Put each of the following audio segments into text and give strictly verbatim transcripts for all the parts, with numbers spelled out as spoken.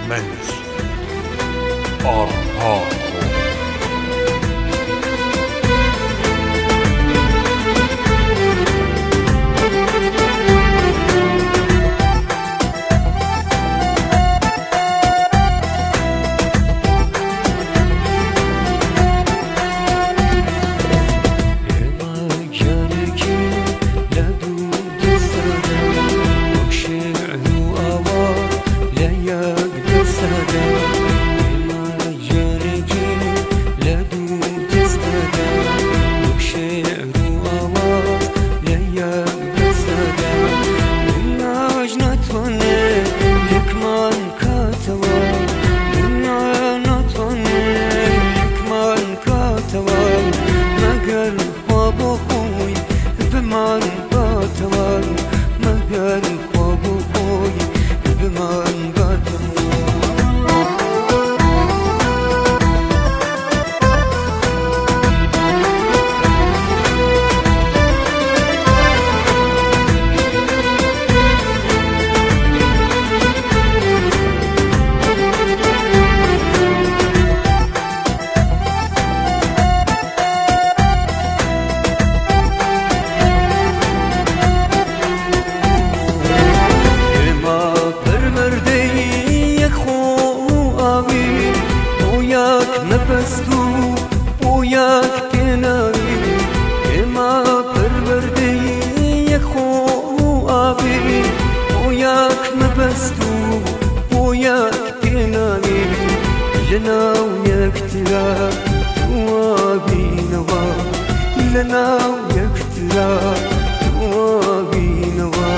mens armhaat går. نپستو او یک کناری اما پرورده یک خو آبی او یک نپستو او یک کناری لناو یک ترا تو آبی نوا لناو یک ترا تو آبی نوا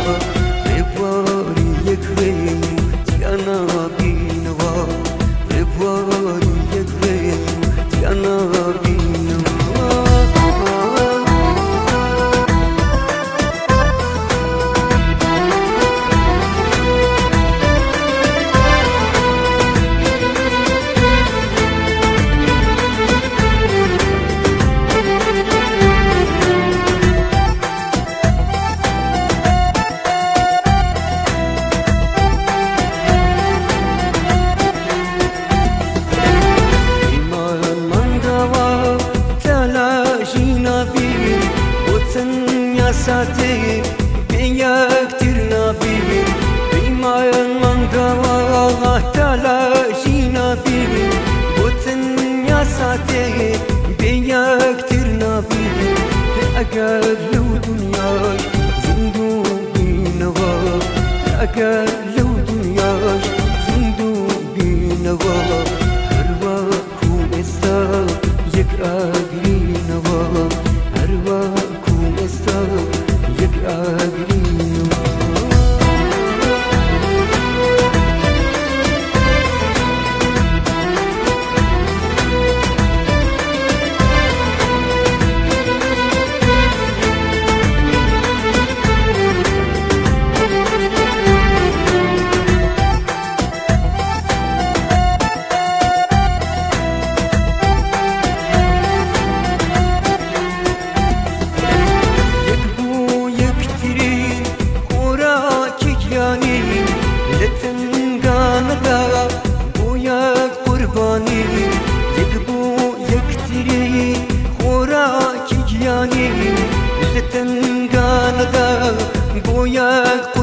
ربواری یک ریم تیانا آبی نوا ربواری یک ریم تیانا آبی نوا ساتی بیاک تیر نبی بیمایان من دوا تلاشی نبی بودن یا ساتی بیاک تیر نبی اگر لو دنیاش زندو بینوا اگر لو دنیاش زندو بینوا هر وقت استا یک آگری نوا هر وقت یک آگری خوراکی گیانی لتنگان دا گویا